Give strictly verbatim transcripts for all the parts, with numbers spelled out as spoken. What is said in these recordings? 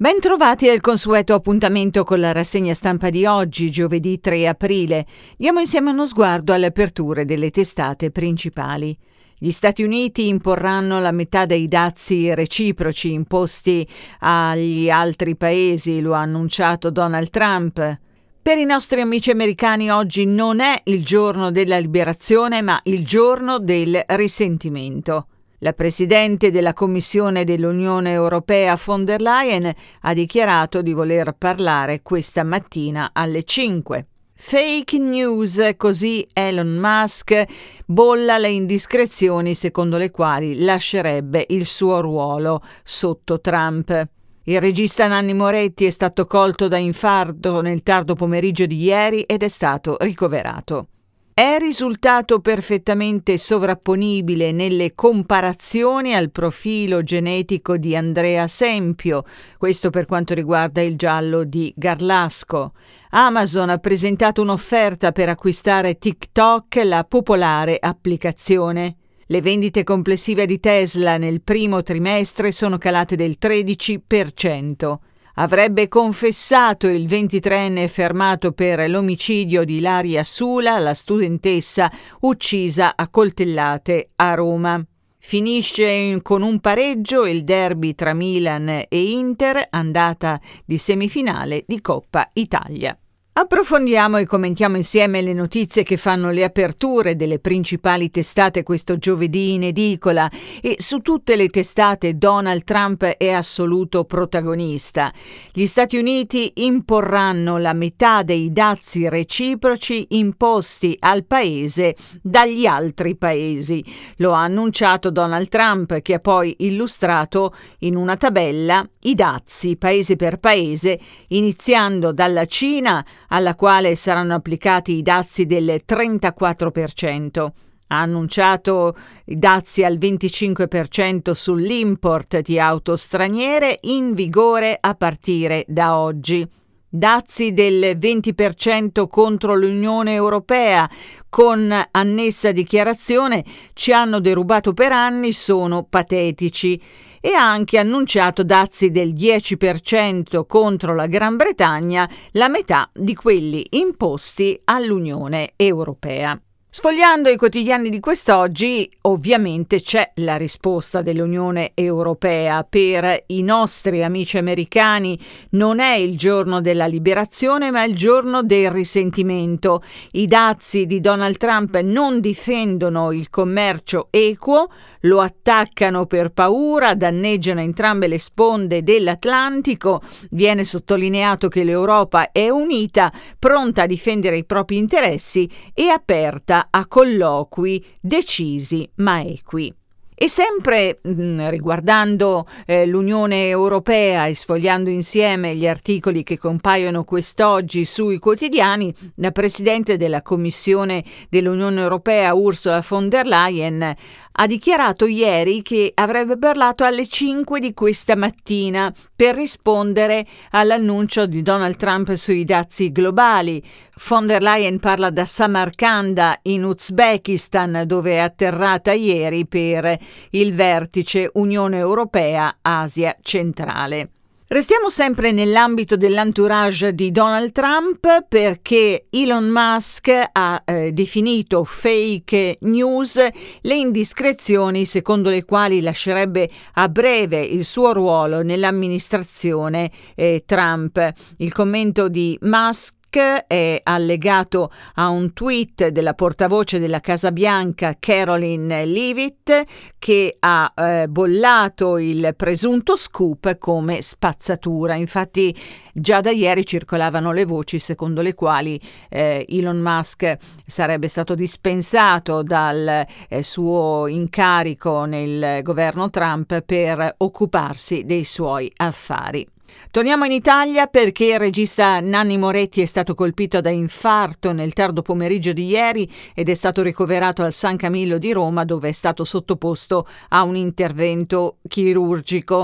Bentrovati al consueto appuntamento con la rassegna stampa di oggi, giovedì tre aprile. Diamo insieme uno sguardo alle aperture delle testate principali. Gli Stati Uniti imporranno la metà dei dazi reciproci imposti agli altri paesi, lo ha annunciato Donald Trump. Per i nostri amici americani oggi non è il giorno della liberazione, ma il giorno del risentimento. La Presidente della Commissione dell'Unione Europea von der Leyen ha dichiarato di voler parlare questa mattina alle cinque. Fake news, così Elon Musk bolla le indiscrezioni secondo le quali lascerebbe il suo ruolo sotto Trump. Il regista Nanni Moretti è stato colto da infarto nel tardo pomeriggio di ieri ed è stato ricoverato. È risultato perfettamente sovrapponibile nelle comparazioni al profilo genetico di Andrea Sempio, questo per quanto riguarda il giallo di Garlasco. Amazon ha presentato un'offerta per acquistare TikTok, la popolare applicazione. Le vendite complessive di Tesla nel primo trimestre sono calate del tredici per cento. Avrebbe confessato il ventitreenne fermato per l'omicidio di Ilaria Sula, la studentessa uccisa a coltellate a Roma. Finisce in, con un pareggio il derby tra Milan e Inter, andata di semifinale di Coppa Italia. Approfondiamo e commentiamo insieme le notizie che fanno le aperture delle principali testate questo giovedì in edicola, e su tutte le testate Donald Trump è assoluto protagonista. Gli Stati Uniti imporranno la metà dei dazi reciproci imposti al paese dagli altri paesi. Lo ha annunciato Donald Trump, che ha poi illustrato in una tabella i dazi paese per paese, iniziando dalla Cina, alla quale saranno applicati i dazi del trentaquattro per cento. Ha annunciato i dazi al venticinque per cento sull'import di auto straniere in vigore a partire da oggi. Dazi del venti per cento contro l'Unione Europea, con annessa dichiarazione ci hanno derubato per anni, sono patetici. E ha anche annunciato dazi del dieci per cento contro la Gran Bretagna, la metà di quelli imposti all'Unione Europea. Sfogliando i quotidiani di quest'oggi, ovviamente c'è la risposta dell'Unione Europea. Per i nostri amici americani non è il giorno della liberazione, ma il giorno del risentimento. I dazi di Donald Trump non difendono il commercio equo, lo attaccano per paura, danneggiano entrambe le sponde dell'Atlantico. Viene sottolineato che l'Europa è unita, pronta a difendere i propri interessi e aperta a colloqui decisi ma equi. E sempre mh, riguardando eh, l'Unione Europea e sfogliando insieme gli articoli che compaiono quest'oggi sui quotidiani, la Presidente della Commissione dell'Unione Europea Ursula von der Leyen ha dichiarato ieri che avrebbe parlato alle cinque di questa mattina per rispondere all'annuncio di Donald Trump sui dazi globali. Von der Leyen parla da Samarcanda in Uzbekistan, dove è atterrata ieri per il vertice Unione Europea-Asia Centrale. Restiamo sempre nell'ambito dell'entourage di Donald Trump, perché Elon Musk ha eh, definito fake news le indiscrezioni secondo le quali lascerebbe a breve il suo ruolo nell'amministrazione eh, Trump. Il commento di Musk è allegato a un tweet della portavoce della Casa Bianca Caroline Leavitt, che ha eh, bollato il presunto scoop come spazzatura. Infatti già da ieri circolavano le voci secondo le quali eh, Elon Musk sarebbe stato dispensato dal eh, suo incarico nel governo Trump per occuparsi dei suoi affari. Torniamo in Italia, perché il regista Nanni Moretti è stato colpito da infarto nel tardo pomeriggio di ieri ed è stato ricoverato al San Camillo di Roma, dove è stato sottoposto a un intervento chirurgico.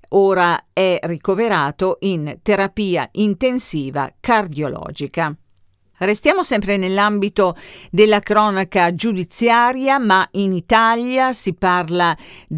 Ora è ricoverato in terapia intensiva cardiologica. Restiamo sempre nell'ambito della cronaca giudiziaria, ma in Italia si parla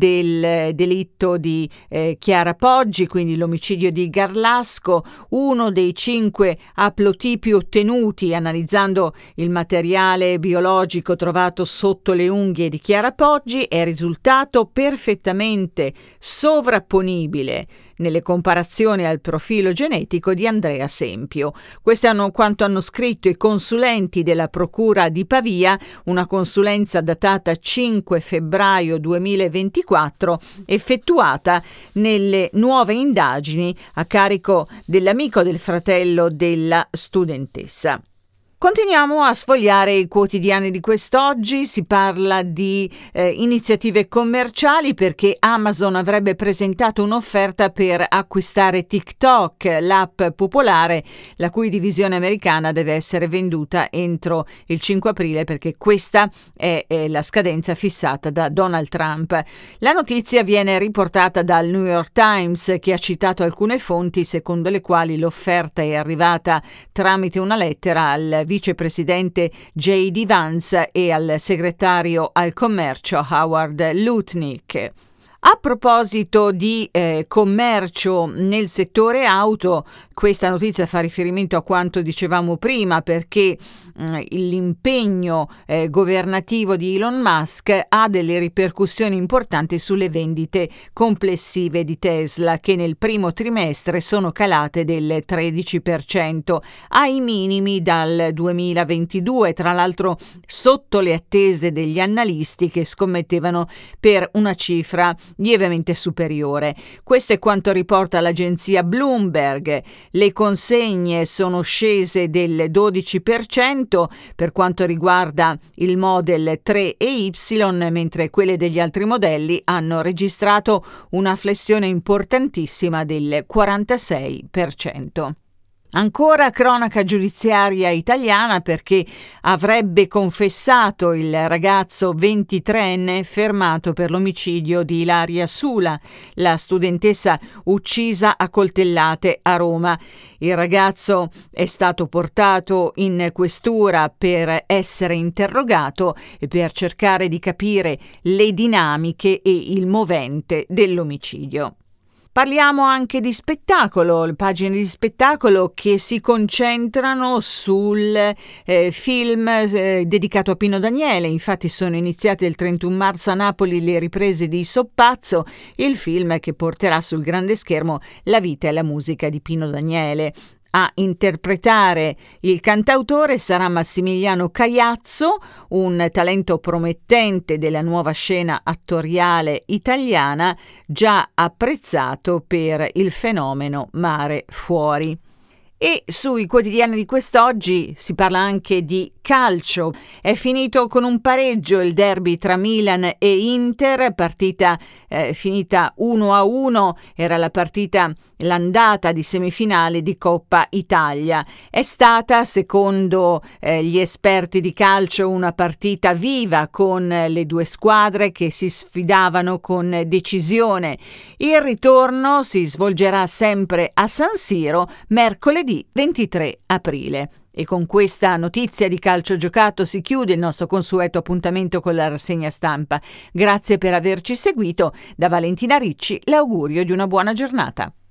del delitto di eh, Chiara Poggi, quindi l'omicidio di Garlasco. Uno dei cinque aplotipi ottenuti analizzando il materiale biologico trovato sotto le unghie di Chiara Poggi è risultato perfettamente sovrapponibile nelle comparazioni al profilo genetico di Andrea Sempio. Questo è quanto hanno scritto i consulenti della Procura di Pavia, una consulenza datata cinque febbraio duemilaventiquattro, effettuata nelle nuove indagini a carico dell'amico del fratello della studentessa. Continuiamo a sfogliare i quotidiani di quest'oggi. Si parla di eh, iniziative commerciali perché Amazon avrebbe presentato un'offerta per acquistare TikTok, l'app popolare la cui divisione americana deve essere venduta entro il cinque aprile perché questa è, è la scadenza fissata da Donald Trump. La notizia viene riportata dal New York Times, che ha citato alcune fonti secondo le quali l'offerta è arrivata tramite una lettera al vicepresidente J D Vance e al segretario al commercio Howard Lutnick. A proposito di eh, commercio nel settore auto, questa notizia fa riferimento a quanto dicevamo prima perché mh, l'impegno eh, governativo di Elon Musk ha delle ripercussioni importanti sulle vendite complessive di Tesla, che nel primo trimestre sono calate del tredici per cento ai minimi dal duemilaventidue, tra l'altro sotto le attese degli analisti che scommettevano per una cifra lievemente superiore. Questo è quanto riporta l'agenzia Bloomberg. Le consegne sono scese del dodici per cento per quanto riguarda il Model tre e Y, mentre quelle degli altri modelli hanno registrato una flessione importantissima del quarantasei per cento. Ancora cronaca giudiziaria italiana perché avrebbe confessato il ragazzo ventitreenne fermato per l'omicidio di Ilaria Sula, la studentessa uccisa a coltellate a Roma. Il ragazzo è stato portato in questura per essere interrogato e per cercare di capire le dinamiche e il movente dell'omicidio. Parliamo anche di spettacolo, le pagine di spettacolo che si concentrano sul eh, film eh, dedicato a Pino Daniele. Infatti sono iniziate il trentuno marzo a Napoli le riprese di Soppazzo, il film che porterà sul grande schermo la vita e la musica di Pino Daniele. A interpretare il cantautore sarà Massimiliano Caiazzo, un talento promettente della nuova scena attoriale italiana, già apprezzato per il fenomeno Mare Fuori. E sui quotidiani di quest'oggi si parla anche di calcio. È finito con un pareggio il derby tra Milan e Inter, partita eh, finita uno a uno, era la partita, l'andata di semifinale di Coppa Italia. È stata, secondo eh, gli esperti di calcio, una partita viva con le due squadre che si sfidavano con decisione. Il ritorno si svolgerà sempre a San Siro mercoledì ventitré aprile. E con questa notizia di calcio giocato si chiude il nostro consueto appuntamento con la rassegna stampa. Grazie per averci seguito. Da Valentina Ricci l'augurio di una buona giornata.